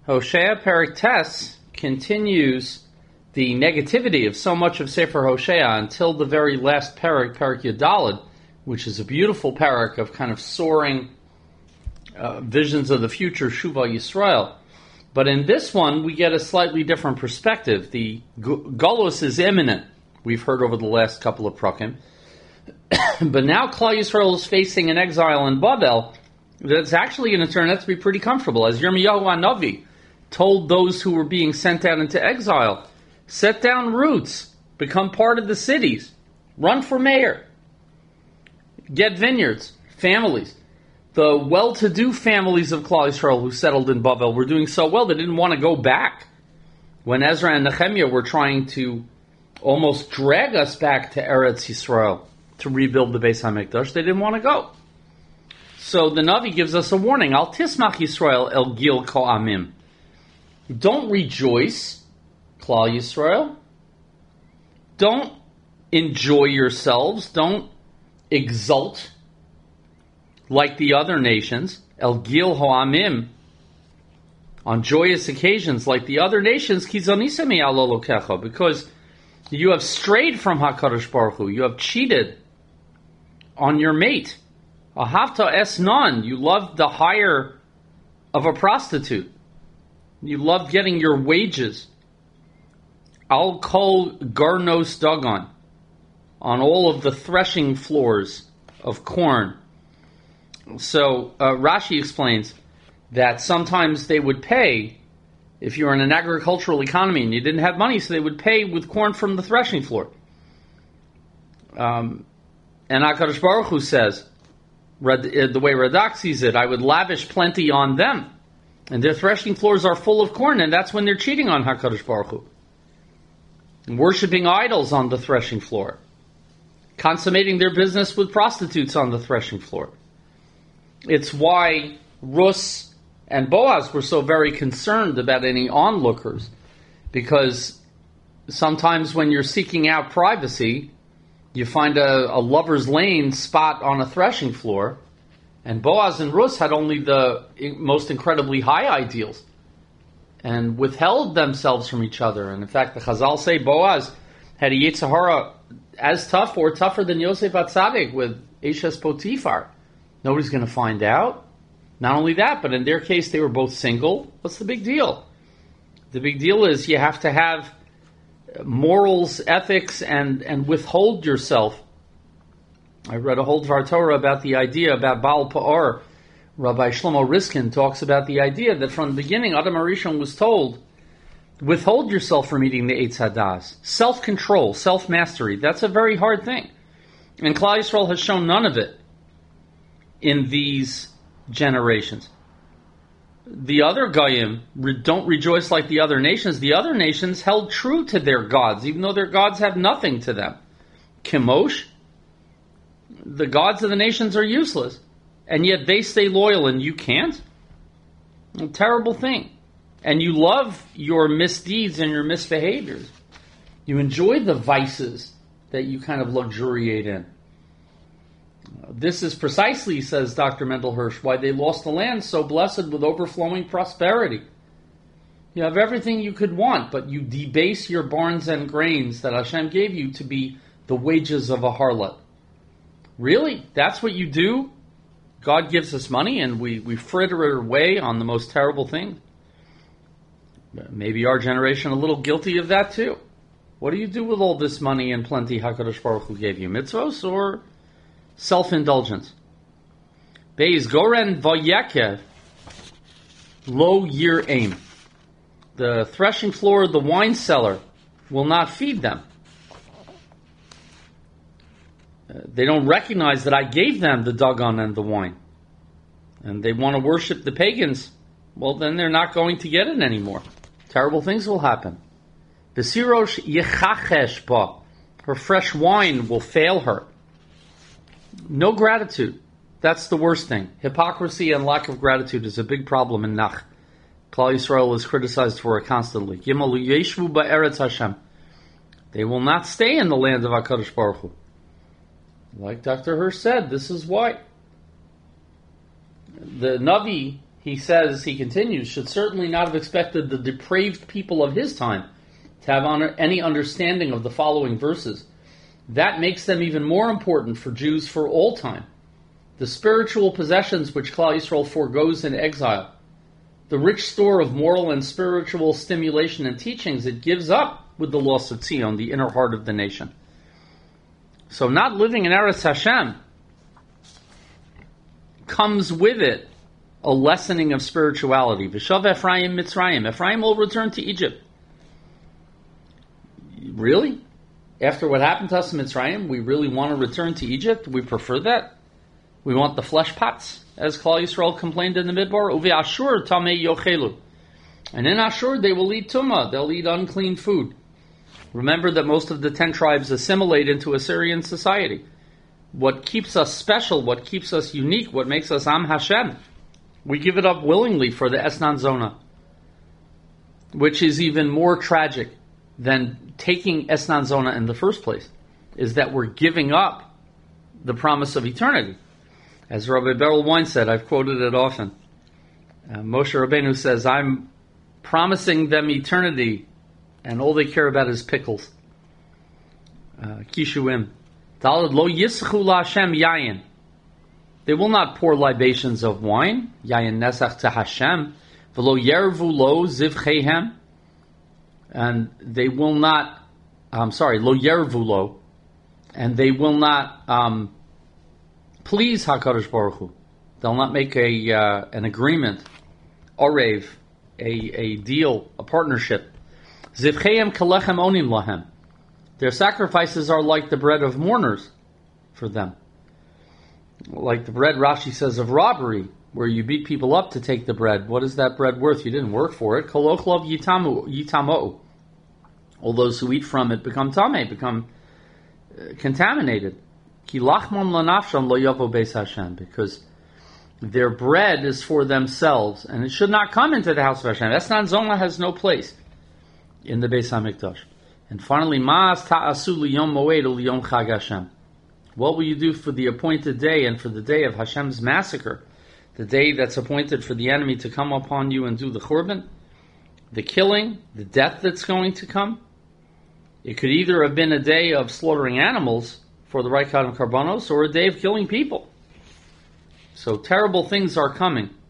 Hosea Perek Tes continues the negativity of so much of Sefer Hosea until the very last Perek Yudalid, which is a beautiful Perek of kind of soaring visions of the future, Shuva Yisrael. But in this one, we get a slightly different perspective. The Golus is imminent, we've heard over the last couple of Prakim. But now Klal Yisrael is facing an exile in Babel that's actually going to turn out to be pretty comfortable. As Yirmiyahu HaNavi told those who were being sent out into exile, set down roots, become part of the cities, run for mayor, get vineyards, families. The well-to-do families of Klal Yisrael who settled in Babel were doing so well they didn't want to go back. When Ezra and Nehemiah were trying to almost drag us back to Eretz Yisrael to rebuild the Beis HaMikdash, they didn't want to go. So the Navi gives us a warning. Al tismach Yisrael el gil ko'amim. Don't rejoice, Klal Yisrael. Don't enjoy yourselves. Don't exult like the other nations. El gil ho'amim. On joyous occasions like the other nations. Ki zonisem mi'al Elokecha. Because you have strayed from HaKadosh Baruch Hu. You have cheated on your mate. Ahavta esnan, you loved the hire of a prostitute. You loved getting your wages. Al kol garnos dagon, on all of the threshing floors of corn. So Rashi explains that sometimes they would pay, if you were in an agricultural economy and you didn't have money, so they would pay with corn from the threshing floor. And HaKadosh Baruch Hu says, the way Radak sees it, I would lavish plenty on them. And their threshing floors are full of corn, and that's when they're cheating on HaKadosh Baruch Hu. Worshipping idols on the threshing floor. Consummating their business with prostitutes on the threshing floor. It's why Rus and Boaz were so very concerned about any onlookers. Because sometimes when you're seeking out privacy, you find a lover's lane spot on a threshing floor, and Boaz and Rus had only the most incredibly high ideals and withheld themselves from each other. And in fact, the Chazal say Boaz had a Yetzer Hara as tough or tougher than Yosef HaTzadik with Eshes Potifar. Nobody's going to find out. Not only that, but in their case, they were both single. What's the big deal? The big deal is you have to have morals, ethics, and withhold yourself. I read a whole Dvar Torah about the idea about Baal Pa'or. Rabbi Shlomo Riskin talks about the idea that from the beginning, Adam HaRishon was told, withhold yourself from eating the Eitz Hadas. Self-control, self-mastery, that's a very hard thing. And Klal Yisrael has shown none of it in these generations. The other Goyim don't rejoice like the other nations. The other nations held true to their gods, even though their gods have nothing to them. Kemosh, the gods of the nations are useless, and yet they stay loyal and you can't? A terrible thing. And you love your misdeeds and your misbehaviors. You enjoy the vices that you kind of luxuriate in. This is precisely, says Dr. Mendel Hirsch, why they lost the land so blessed with overflowing prosperity. You have everything you could want, but you debase your barns and grains that Hashem gave you to be the wages of a harlot. Really? That's what you do? God gives us money and we fritter it away on the most terrible thing? Maybe our generation a little guilty of that too. What do you do with all this money and plenty HaKadosh Baruch Hu gave you? Mitzvos or self-indulgence? Beis Goren Vayekev Lo Yir Aim. The threshing floor of the wine cellar will not feed them. They don't recognize that I gave them the dagon and the wine. And they want to worship the pagans. Well, then they're not going to get it anymore. Terrible things will happen. Besirosh yechachesh ba. Her fresh wine will fail her. No gratitude. That's the worst thing. Hypocrisy and lack of gratitude is a big problem in Nach. Klal Yisrael is criticized for it constantly. Gimel yeshvu ba'eretz Hashem. They will not stay in the land of HaKadosh Baruch Hu. Like Dr. Hirsch said, this is why. The Navi he says, he continues, should certainly not have expected the depraved people of his time to have any understanding of the following verses. That makes them even more important for Jews for all time. The spiritual possessions which Klal Yisrael forgoes in exile, the rich store of moral and spiritual stimulation and teachings it gives up with the loss of Tzion, the inner heart of the nation. So not living in Eretz Hashem comes with it a lessening of spirituality. V'shav Ephraim Mitzrayim. Ephraim will return to Egypt. Really? After what happened to us in Mitzrayim, we really want to return to Egypt? We prefer that? We want the flesh pots, as Klal Yisrael complained in the Midbar. Uvi Ashur tamei yochelu. And in Ashur they will eat tumah. They'll eat unclean food. Remember that most of the 10 tribes assimilate into Assyrian society. What keeps us special, what keeps us unique, what makes us Am Hashem, we give it up willingly for the Esnan Zona, which is even more tragic than taking Esnan Zona in the first place, is that we're giving up the promise of eternity. As Rabbi Beryl Wein said, I've quoted it often, Moshe Rabbeinu says, I'm promising them eternity, and all they care about is pickles. Kishuim. Lo yischu la'Hashem yayin. They will not pour libations of wine, yayin nesach to Hashem, v'lo yervu lo zivchehem, and they will not, lo yervu lo, and they will not please HaKadosh Baruch Hu. They'll not make an agreement, orev, a deal, a partnership. Zivchehem kalechem onim lahem. Their sacrifices are like the bread of mourners for them. Like the bread, Rashi says, of robbery, where you beat people up to take the bread. What is that bread worth? You didn't work for it. Kol ochlav yitamo. All those who eat from it become tameh, become contaminated. Ki lachmon lanafsham lo yavo beis Hashem, because their bread is for themselves, and it should not come into the house of Hashem. Esnan Zoma has no place in the Beis HaMikdash. And finally, Ma'as ta'asu liyom moed liyom chag Hashem. What will you do for the appointed day and for the day of Hashem's massacre? The day that's appointed for the enemy to come upon you and do the Churban? The killing, the death that's going to come? It could either have been a day of slaughtering animals for the right kind of karbanos, or a day of killing people. So terrible things are coming.